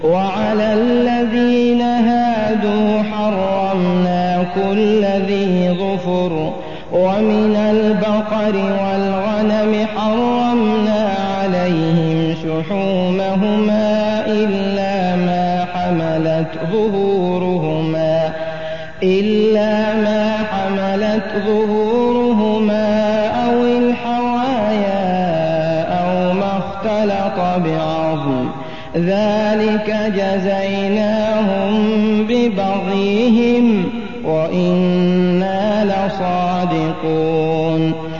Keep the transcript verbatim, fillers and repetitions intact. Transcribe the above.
وعلى الذين هادوا حرمنا كل ذي ظفر ومن البقر والغنم حرمنا عليهم شحومهما إلا ما حملت ظهورهما إلا ما حملت ظهورهما أو الحوايا أو ما اختلط بعظم ذلك جزيناهم ببغيهم وإنا لصادقون